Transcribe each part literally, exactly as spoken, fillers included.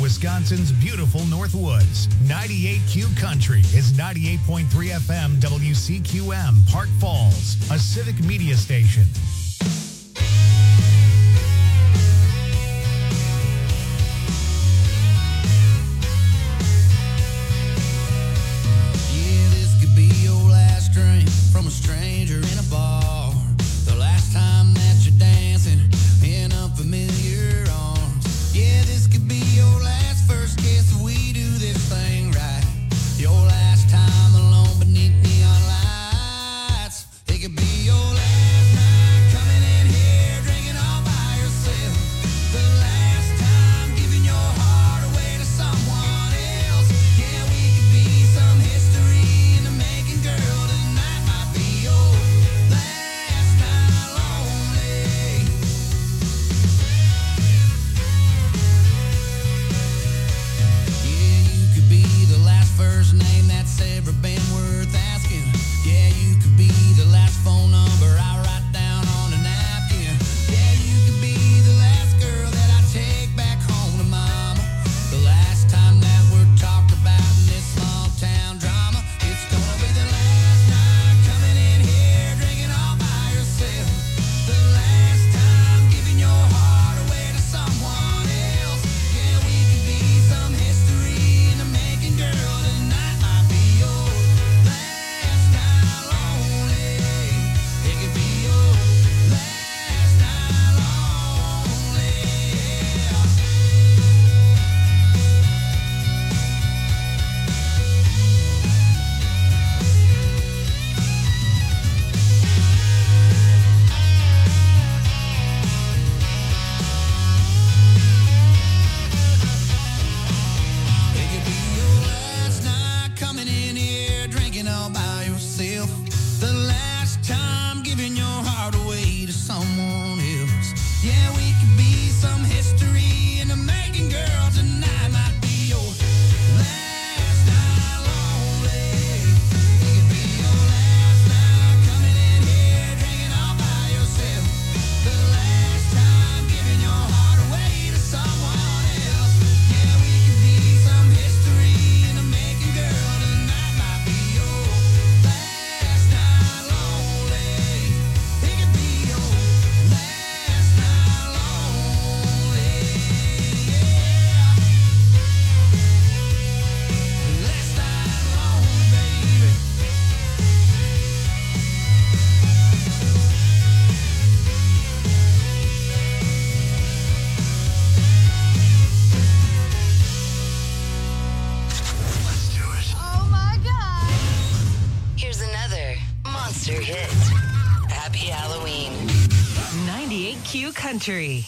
Wisconsin's beautiful Northwoods. ninety-eight Q Country is ninety-eight point three F M W C Q M, Park Falls, a civic media station. Yeah, this could be your last drink from a stranger in a bar. The last time that you're dancing in unfamiliar arms. Yeah, this could be your last first kiss if we do this thing right. Your last time alone beneath neon lights. It could be your last night coming in here drinking all by yourself. The last time giving your heart away to someone else. Yeah, we could be some history in the making, girl. Tonight might be your last night lonely. Yeah, you could be the last first name that's ever been worth asking. Yeah, you could be the last phone number I write down on a napkin. Yeah, you could be the last girl that I take back home to mama. The last time that we're talked about in this small town drama. It's gonna be the last night coming in here drinking all by yourself. The last time giving your heart away to someone else. Yeah, we could be some history in the making, girl. Tonight might be your last night lonely. It could be your last night lonely. Yeah. It could be your last night coming in here drinking all by yourself. The last time giving your heart away to someone else. Yeah, we could be some history in the making, girl. Tonight might be your last night lonely. It could be your last night coming in here drinking all by yourself. The last time giving your heart away to someone else. Yeah, we could be some history in the making, girl. Tonight might be your last night lonely. It could be your last night lonely. Yeah. Last night lonely, baby. Let's do it. Oh my God. Here's another monster hit. Happy Halloween. ninety-eight Q Country.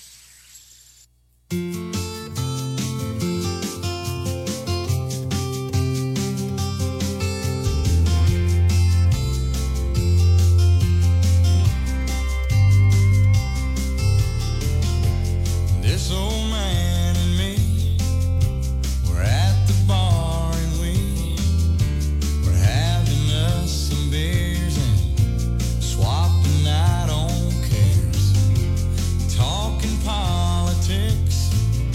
This old man and me, we're at the bar and we, we're having us some beers and swapping out on cares, talking politics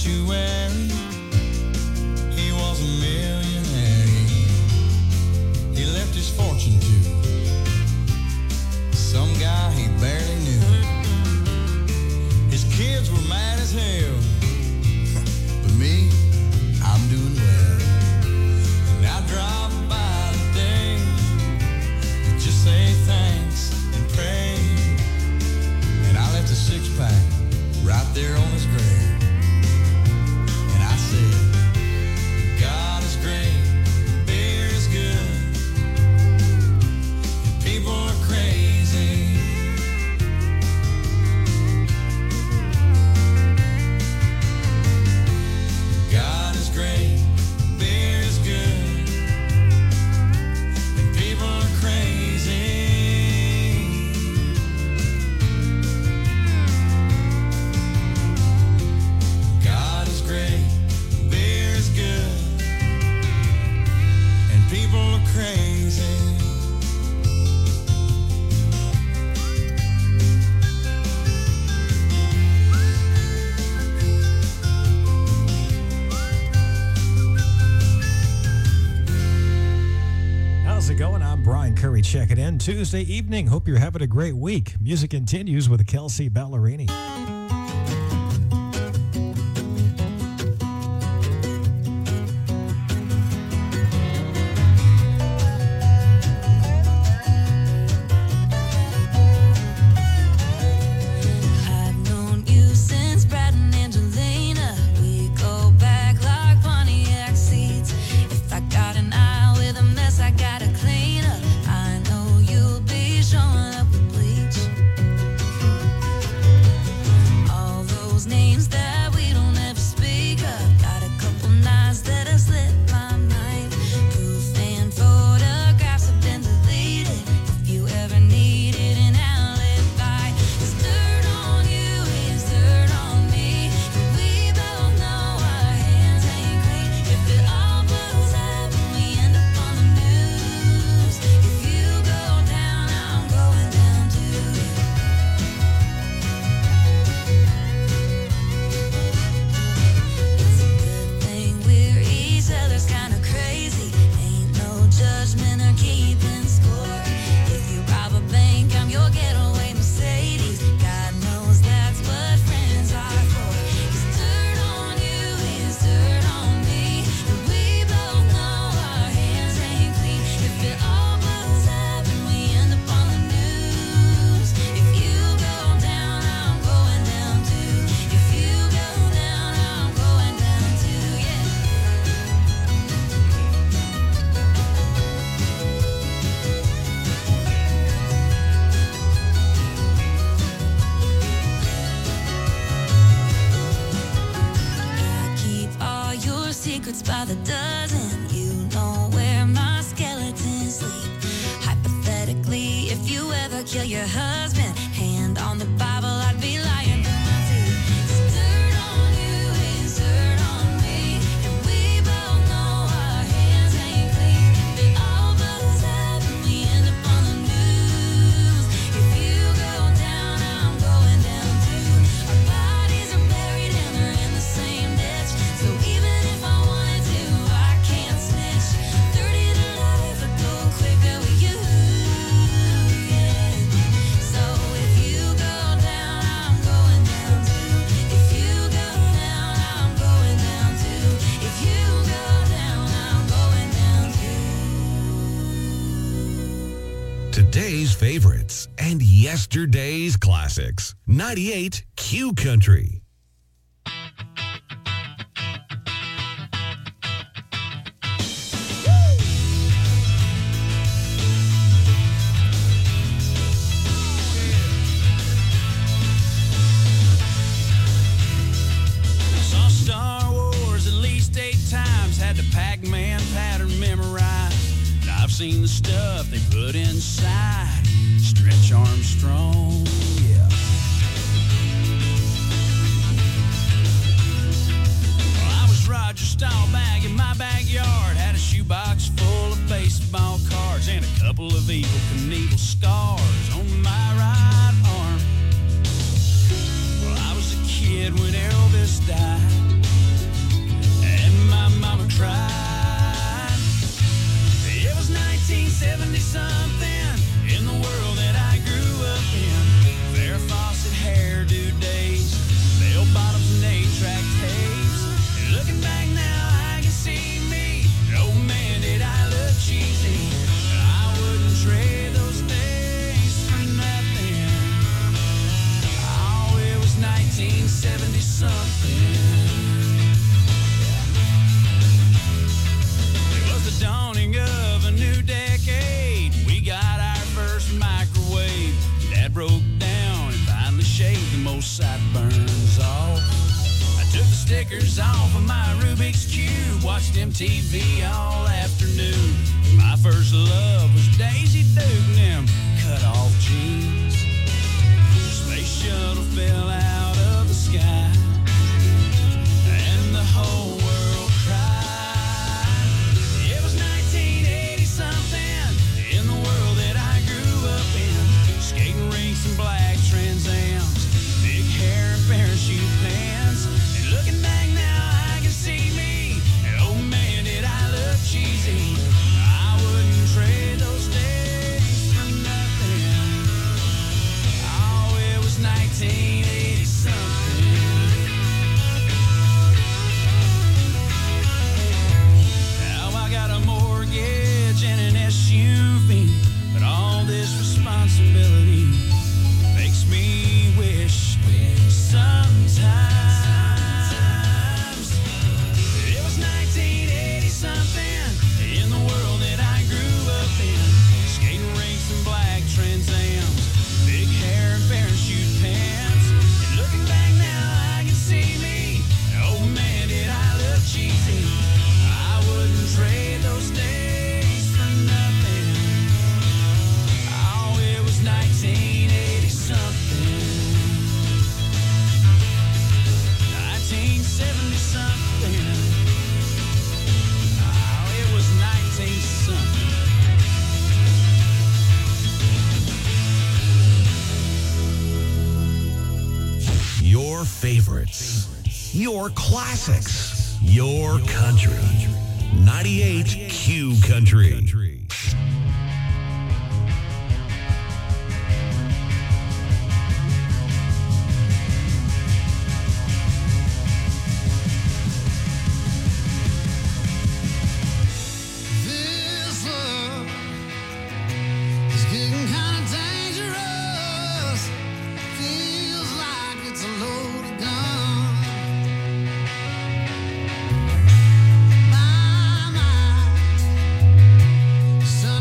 sanctuary. He was a millionaire. He left his fortune to some guy he barely knew. His kids were mad as hell, but me, I'm doing well. And I drive by today to just say thanks and pray. And I left a six pack right there on his grave. And I said, God is great, beer is good, and people are crazy. God is great, beer is good, and people are crazy. God is great, beer is good, and people are crazy. How's it going? I'm Brian Curry checking in. Tuesday evening. Hope you're having a great week. Music continues with Kelsey Ballerini. I've known you since Brad and Angelina. We go back like Pontiac seats. If I got an eye with a mess, I gotta clean up. I know you'll be showing up with bleach. All those names that we don't ever speak of. Got a couple nights that have slipped my mind. Proof and photographs have been deleted. If you ever needed an alibi, there's dirt on you, is dirt on me. And we both know our hands ain't clean. If it all blows up and we end up on the news, if you go down, I'm going down too. It's a good thing we're each other's kind of crazy. Ain't no judgment or keeping score. If you rob a bank, I'm your getaway Mercedes. God knows that's what friends are for. 'Cause dirt on you is dirt on me. And we both know our hands ain't clean. If it all blows up and we end up on the news, if you go down, I'm going down too. If you go down, I'm going down too, yeah. I keep all your secrets by the dozen. You know where my skeletons sleep. Hypothetically, if you ever kill your husband, hand on the Bible, I'd be lying through my teeth. 'Cause dirt on you is dirt on me. And we both know our hands ain't clean. If it all blows up and we end up on the news, if you go down, I'm going down too. Our bodies are buried and they're in the same ditch. So even if I wanted to, I can't snitch. thirty to life would go quicker with you, yeah. So if you go down, I'm going down too. If you go down, I'm going down too. If you go down, I'm going down too. Today's favorites and yesterday's classics. ninety-eight Q Country. Saw Star Wars at least eight times. Had the Pac-Man pattern memorized. And I've seen the stuff they put inside. Stretch Armstrong, yeah. Well, I was Roger Staubach in my backyard. Had a shoebox full of baseball cards and a couple of Evel Knievel scars on my right arm. Well, I was a kid when Elvis died. seventy-something in the world that I grew up in. Farrah Fawcett hairdo days, bell bottoms and eight-track tapes. And looking back now, I can see me. Oh man, did I look cheesy. I wouldn't trade those days for nothing. Oh, it was nineteen seventy-something. It was the dawning of a new decade. We got our first microwave. Dad broke down and finally shaved the most sideburns off. I took the stickers off of my Rubik's Cube, watched M T V all afternoon. My first love was Daisy Duke and them cut-off jeans. Space shuttle fell out of the sky, and the whole world cried. It was nineteen eighty-something in the world that I grew up in. Skating rinks and black Trans Ams, big hair and parachute pants. And looking back now, I can see me. And oh man, did I look cheesy. I wouldn't trade those days for nothing. Oh, it was nineteen eighty-something. Now I got a mortgage and an S U V, but all this responsibility makes me wish sometimes it was nineteen eighty-something in the world that I grew up in. Skating rinks and black Trans Ams, big hair and parachute pants. And looking back now, I can see me. Oh man, did I look cheesy. I wouldn't trade those days for nothing. Oh, it was nineteen eighty-something. nineteen seventy-something. Oh, it was nineteen-something. Your favorites, your classics, your country. ninety-eight Q Country. This love is getting kind of dangerous. Feels like it's a loaded gun. My mind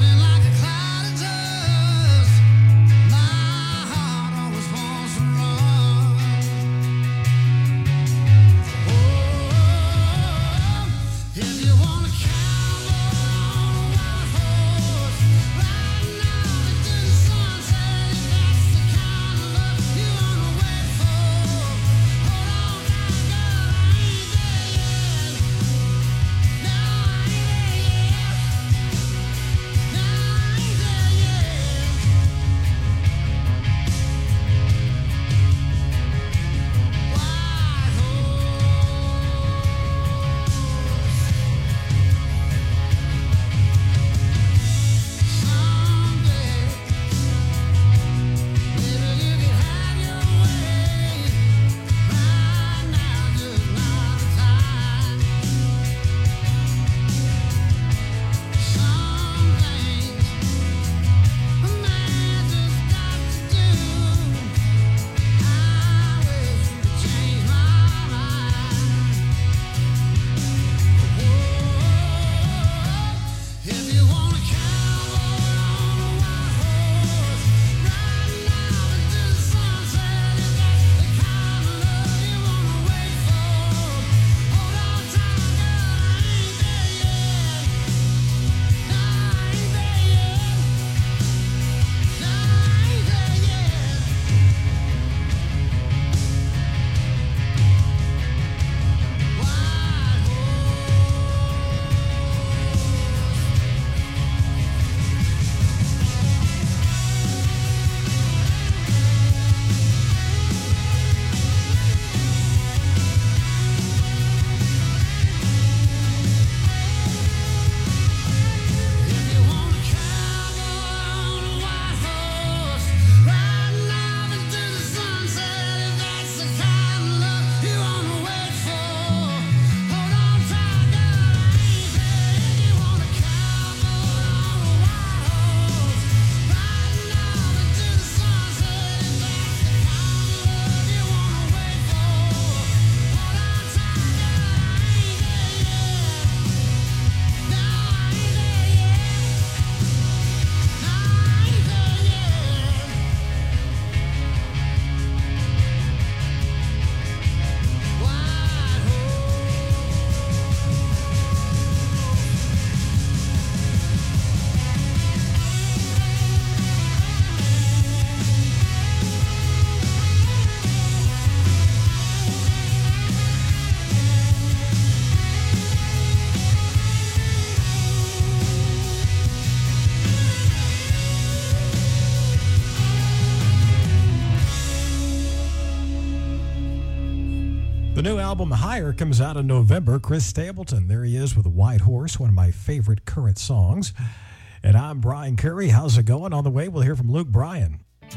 The new album, Higher, comes out in November. Chris Stapleton, there he is with White Horse, one of my favorite current songs. And I'm Brian Curry. How's it going? On the way, we'll hear from Luke Bryan.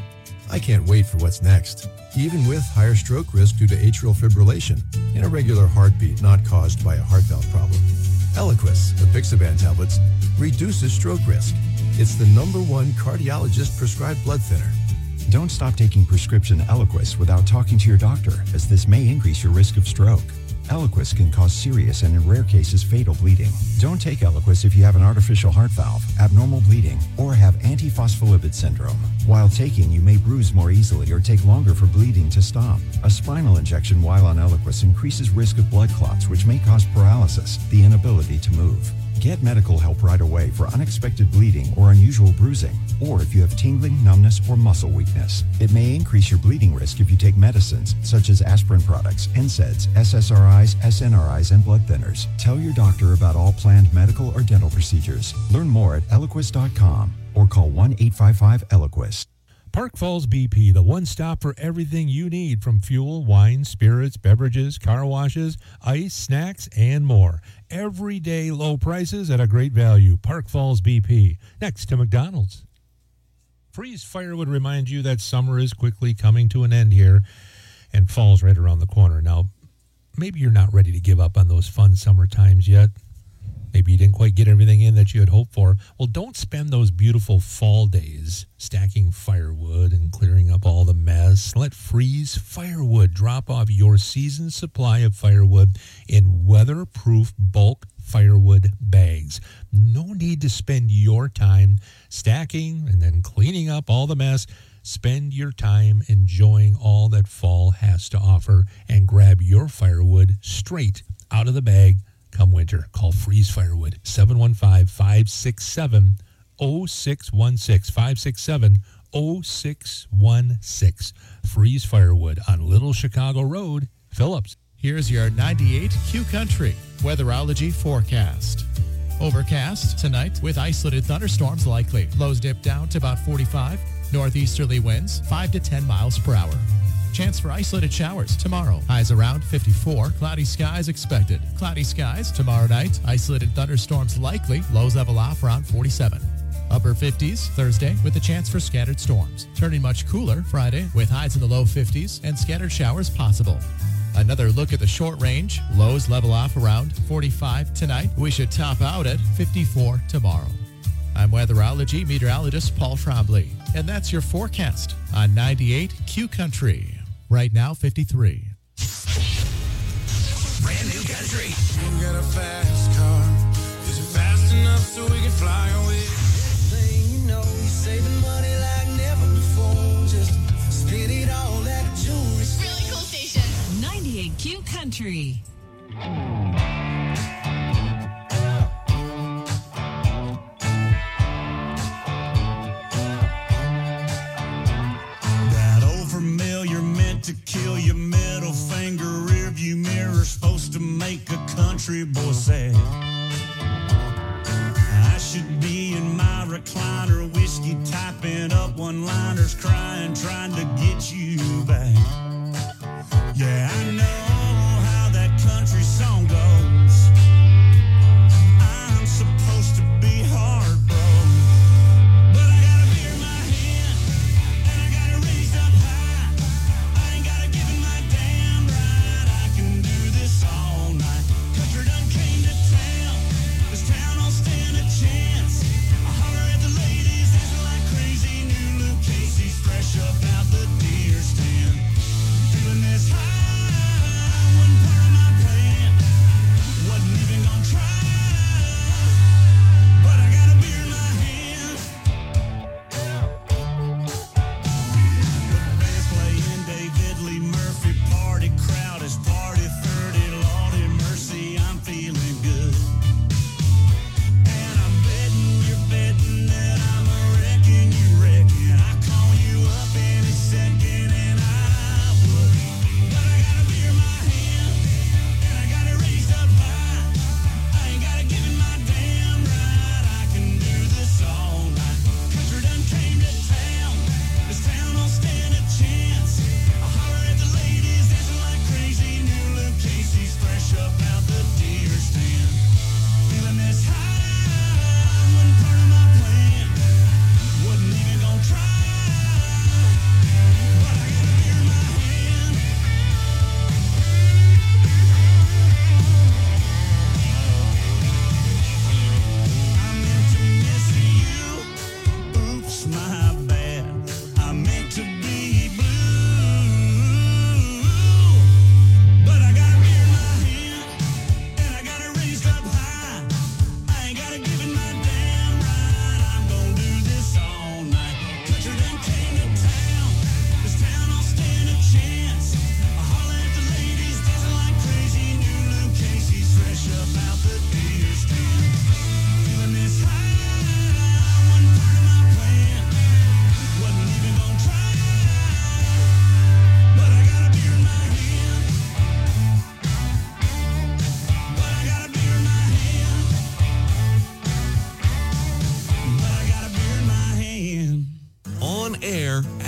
I can't wait for what's next. Even with higher stroke risk due to atrial fibrillation, an irregular heartbeat not caused by a heart valve problem. Eliquis, the Apixaban tablets, reduces stroke risk. It's the number one cardiologist-prescribed blood thinner. Don't stop taking prescription Eliquis without talking to your doctor, as this may increase your risk of stroke. Eliquis can cause serious and, in rare cases, fatal bleeding. Don't take Eliquis if you have an artificial heart valve, abnormal bleeding, or have antiphospholipid syndrome. While taking, you may bruise more easily or take longer for bleeding to stop. A spinal injection while on Eliquis increases risk of blood clots, which may cause paralysis, the inability to move. Get medical help right away for unexpected bleeding or unusual bruising, or if you have tingling, numbness, or muscle weakness. It may increase your bleeding risk if you take medicines such as aspirin products, N SAIDs, S S R Is, S N R Is, and blood thinners. Tell your doctor about all planned medical or dental procedures. Learn more at Eliquis dot com or call one eight five five Eliquis. Park Falls B P, the one stop for everything you need from fuel, wine, spirits, beverages, car washes, ice, snacks, and more. Everyday low prices at a great value. Park Falls B P, next to McDonald's. Freeze Firewood reminds you that summer is quickly coming to an end here and fall's right around the corner. Now, maybe you're not ready to give up on those fun summer times yet. Maybe you didn't quite get everything in that you had hoped for. Well, don't spend those beautiful fall days stacking firewood and clearing up all the mess. Let Freeze Firewood drop off your season's supply of firewood in weatherproof bulk firewood bags. No need to spend your time stacking and then cleaning up all the mess. Spend your time enjoying all that fall has to offer and grab your firewood straight out of the bag. Come winter, call Freeze Firewood, seven one five, five six seven, zero six one six, five six seven, zero six one six. Freeze Firewood on Little Chicago Road, Phillips. Here's your ninety-eight Q Country weatherology forecast. Overcast tonight with isolated thunderstorms likely. Lows dip down to about forty-five. Northeasterly winds five to ten miles per hour. Chance for isolated showers tomorrow. Highs around fifty-four. Cloudy skies expected. Cloudy skies tomorrow night. Isolated thunderstorms likely. Lows level off around forty-seven. Upper fifties Thursday with a chance for scattered storms. Turning much cooler Friday with highs in the low fifties and scattered showers possible. Another look at the short range. Lows level off around forty-five tonight. We should top out at fifty-four tomorrow. I'm weatherology meteorologist Paul Trombley, and that's your forecast on ninety-eight Q Country. Right now, fifty-three. Brand new country. You got a fast car. Is it fast enough so we can fly away? Thing you know, you're saving money like never before. Just split it all at jewelry. Really cool station. ninety-eight Q Country. To kill your middle finger, rearview mirror, supposed to make a country boy sad. I should be in my recliner, whiskey typing up one-liners, crying, trying to get you back. Yeah, I know how that country song goes. I'm supposed to be heartbroken.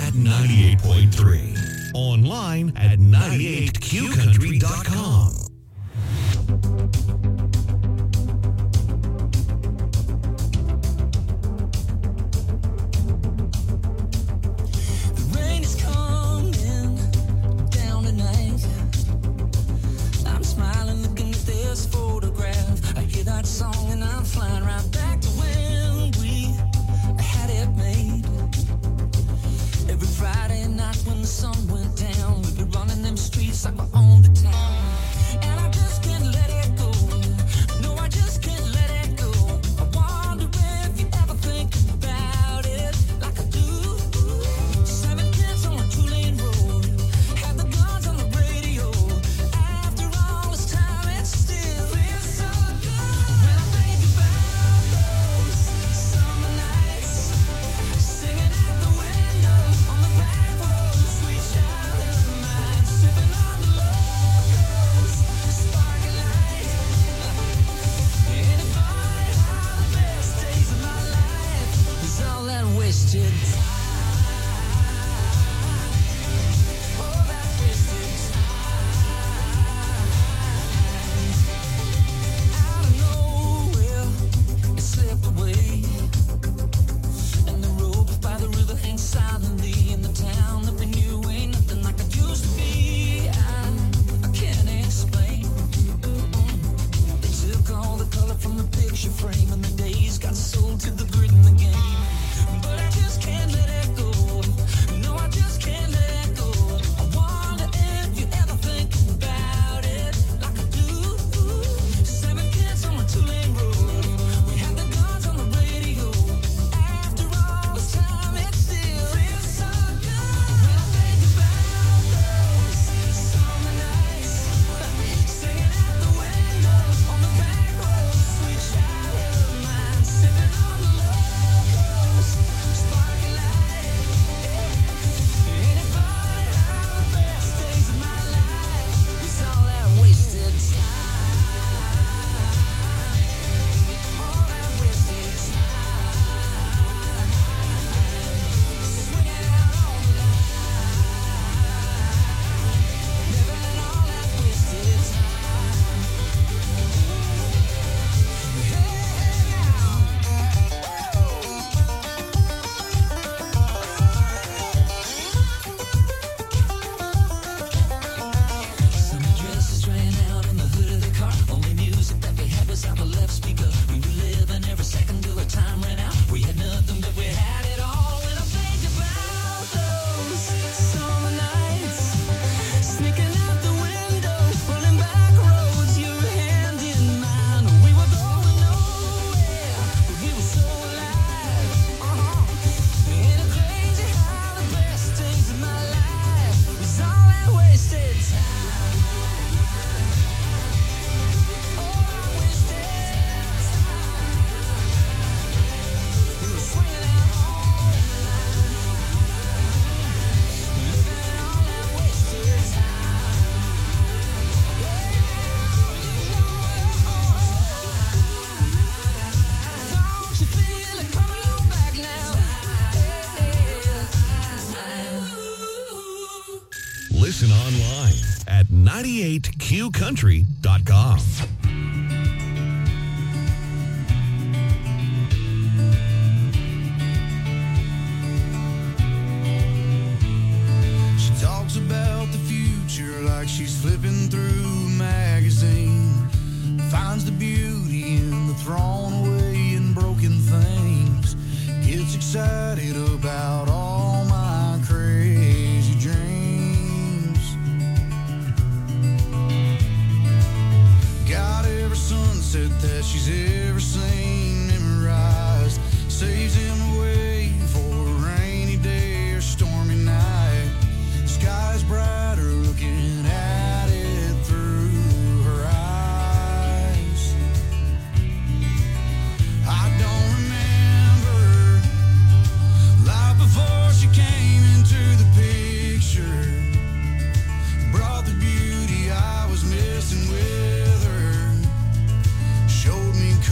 at ninety-eight point three. Online at ninety-eight q country dot com. Song and I'm flying right back to when we had it made. Every Friday night when the sun went down, we'd be running them streets like we owned the town. And I just can't let it go. No, I just can't let it go. I wonder if you ever think about it like I do. Seven kids on a two-lane road, had the guns on the radio. After all this time, it still feels so good. Wasted time. Oh, that wasted time. Out of nowhere, it slipped away. And the road by the river hangs silently in the town that we knew ain't nothing like it used to be. I, I can't explain. They took all the color from the picture frame, and the days got sold to the grid in the game. But I just can't let it go. No, I just can't let it go. I wonder if you ever think about it like I do. Seven kids on a two-lane road. We had the guns on the radio. After all this time, it still feels so good. When I think about those summer nights, singing out the window on the back road, sweet childhood of mine, sipping on the logos. Sparking light, and if I had the best days of my life, it's all that wasted time. All that wasted time. Swinging out on the line, living all that wasted time. Hey, now. Summer dresses straying out in the hood of the car. Only music that we had was out the left speaker. We were living every second till the time ran out. We had nothing, but we had it all. When I think about those summer nights, sneaking out the window, running back roads, your hand in mine. We were going nowhere, but we were so alive. Uh-huh. Ain't it crazy how the best days of my life was all that wasted time? All that wasted time. We were swinging out on the line, living all that wasted time. Yeah, you know it. Don't you feel it coming on back now? Listen online at ninety-eight q country dot com. She talks about the future like she's flipping through a magazine. Finds the beauty in the thrown away and broken things. Gets excited about all my crazy dreams. Got every sunset that she's ever seen memorized. Saves him away for a rainy day or stormy night. Sky's brighter looking at it through her eyes. I don't remember life before she came into the picture. Brought the beauty I was missing with her. Showed me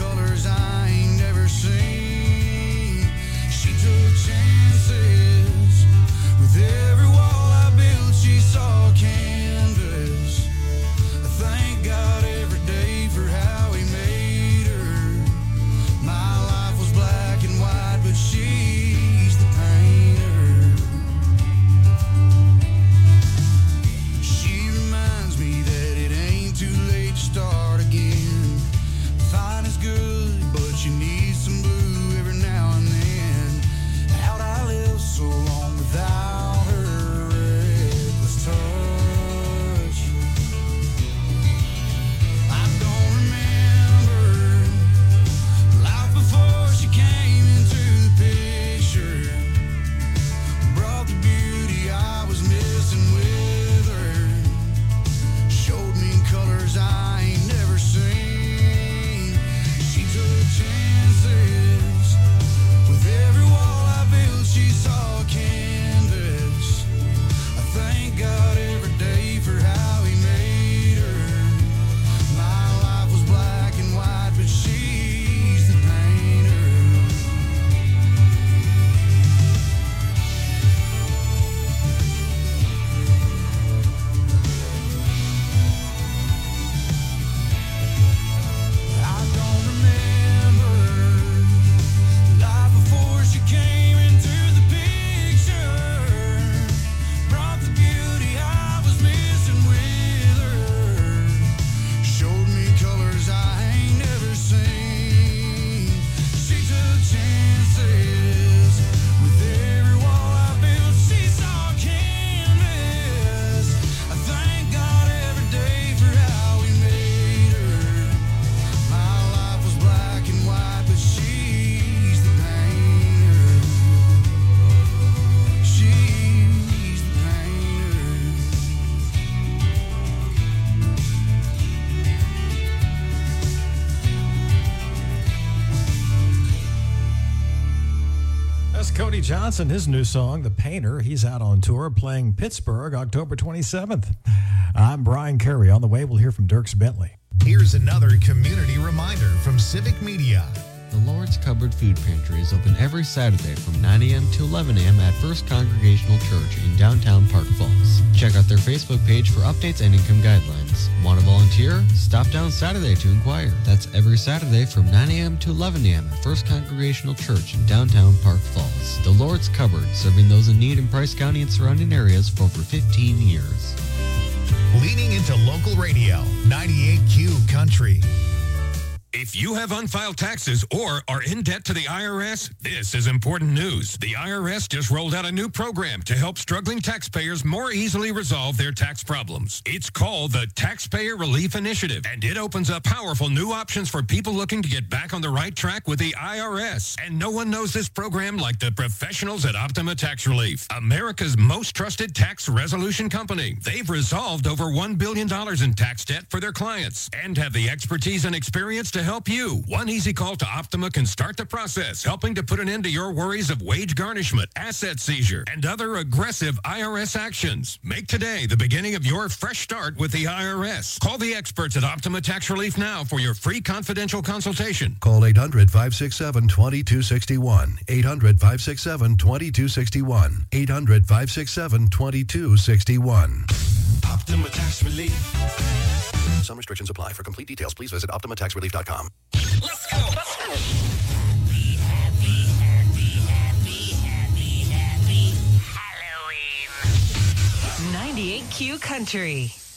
That's Cody Johnson, his new song, The Painter. He's out on tour playing Pittsburgh October twenty-seventh. I'm Brian Curry. On the way, we'll hear from Dierks Bentley. Here's another community reminder from Civic Media. The Lord's Cupboard Food Pantry is open every Saturday from nine a.m. to eleven a.m. at First Congregational Church in downtown Park Falls. Check out their Facebook page for updates and income guidelines. Want to volunteer? Stop down Saturday to inquire. That's every Saturday from nine a.m. to eleven a.m. at First Congregational Church in downtown Park Falls. The Lord's Cupboard, serving those in need in Price County and surrounding areas for over fifteen years. Leading into local radio, ninety-eight Q Country. If you have unfiled taxes or are in debt to the I R S, this is important news. The I R S just rolled out a new program to help struggling taxpayers more easily resolve their tax problems. It's called the Taxpayer Relief Initiative, and it opens up powerful new options for people looking to get back on the right track with the I R S. And no one knows this program like the professionals at Optima Tax Relief, America's most trusted tax resolution company. They've resolved over one billion dollars in tax debt for their clients and have the expertise and experience to help you. One easy call to Optima can start the process, helping to put an end to your worries of wage garnishment, asset seizure, and other aggressive I R S actions. Make today the beginning of your fresh start with the I R S. Call the experts at Optima Tax Relief now for your free confidential consultation. Call eight hundred, five six seven, two two six one. eight hundred, five six seven, two two six one. eight hundred, five six seven, two two six one. Optima Tax Relief. Some restrictions apply. For complete details, please visit optima tax relief dot com. Let's go. Let's go. Happy, happy, happy, happy, happy, happy Halloween. ninety-eight Q Country.